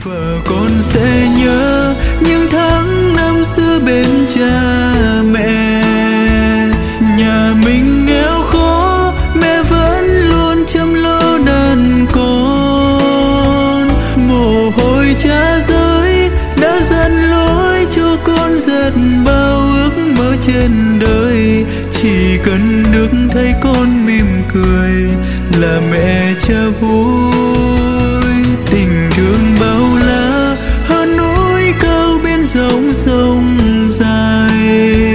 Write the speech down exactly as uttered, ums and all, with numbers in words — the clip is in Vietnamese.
Và con sẽ nhớ những tháng năm xưa bên cha mẹ. Nhà mình nghèo khó, mẹ vẫn luôn chăm lo đàn con. Mồ hôi cha rơi đã dặn lối cho con dệt bao ước mơ trên đời. Chỉ cần được thấy con mỉm cười là mẹ cha vui. Tình thương bao la hơn núi cao biển rộng sông dài.